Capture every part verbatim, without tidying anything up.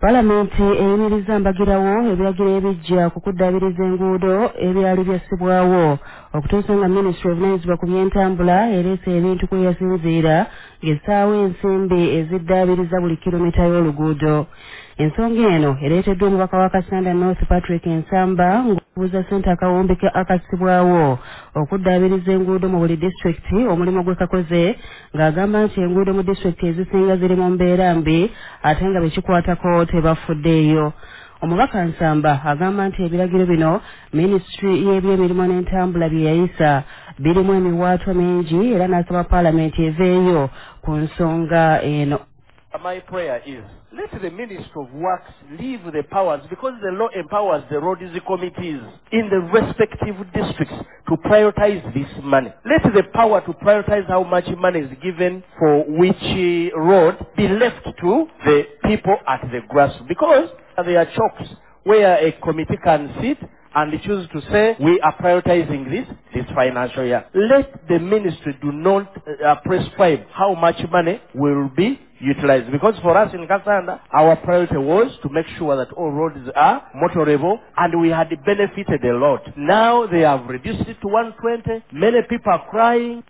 Palamenti eyimiriza mbagirawo ebiragiro ebijja ku kuddaabiriza enguudo ebyali byassibwawo okutuusa nga Ministry of Nansibwa ku by'entambula ereese ebintu kwe yasinziira ng'essaawa ensimbi eziddaabiriza buli kilomita y'oluguudo. Ensonga eno ereeteddwa omubaka wa Kasanda North Patrick Ensamba ng'okubuuza ssente akawumbi akassibwawo okuddaabiriza enguudo mu buli disitulikiti omulimu gwe kakoze ng'agamba nti enguudo mu disitulikiti ezisinga ziri mu mbeera mbi ate nga bekikwatako tebafuddeeyo. Omubaka Nsamba agamba nti ebiragiro bino Ministry y'ebyemirimu n'entambula bye yayisa birimu emiwaatwa mingi era n'asaba Paalamenti eveeyo ku nsonga eno. My prayer is, let the Ministry of Works leave the powers, because the law empowers the roads committees in the respective districts to prioritize this money. Let the power to prioritize how much money is given for which uh, road be left to the people at the grassroots, because there are chokes where a committee can sit and choose to say, we are prioritizing this this financial year. Let the ministry do not uh, prescribe how much money will be utilized. Because for us in Kasanda, our priority was to make sure that all roads are motorable, and we had benefited a lot. Now they have reduced it to one twenty. Many people are crying.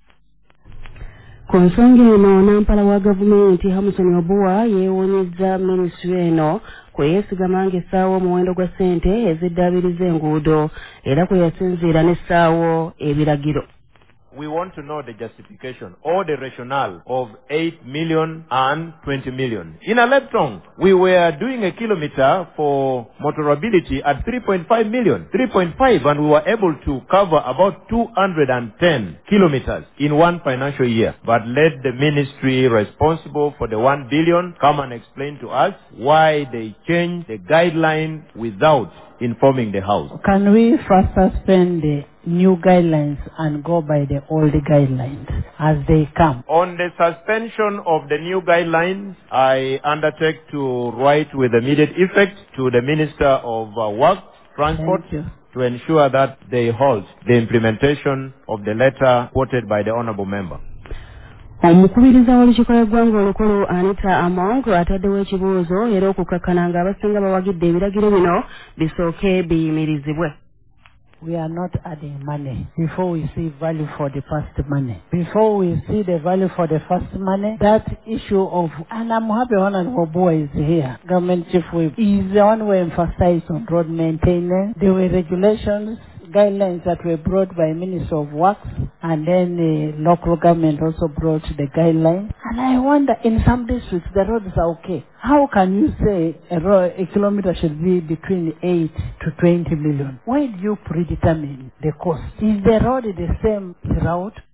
Ku nsonga eno Nampala wa gavumenti Hamson Obuwa yeewuunyizza minisitule eno kwe yeesigama ng'essaawa omuwendo gwa ssente eziddaabiriza enguudo era kwe yasinziira n'essaawa ebiragiro. We want to know the justification or the rationale of eight million and twenty million. In Aleptong, we were doing a kilometer for motorability at three point five million. three point five, and we were able to cover about two hundred ten kilometers in one financial year. But let the ministry responsible for the one billion come and explain to us why they changed the guideline without informing the House. Can we first suspend the new guidelines and go by the old guidelines as they come? On the suspension of the new guidelines, I undertake to write with immediate effect to the Minister of uh, Works, Transport, to ensure that they halt the implementation of the letter quoted by the Honourable Member. Omukubiriza w'olukiiko lw'eggwanga olukulu Anita Among ataddewo ekibuuzo era okukakkana ng'abasinga bawagidde ebiragiro bino bisooke biyimirizibwe. We are not adding money before we see value for the first money. Before we see the value for the first money, that issue of, and I'm happy Honorable Boy is here, Government Chief Whip, is the one who emphasized on road maintenance. There were regulations, guidelines that were brought by Minister of Works, and then the local government also brought the guidelines. And I wonder, in some districts, the roads are okay. How can you say a, road, a kilometer should be between eight to twenty million? Why do you predetermine the cost? Is the road the same route?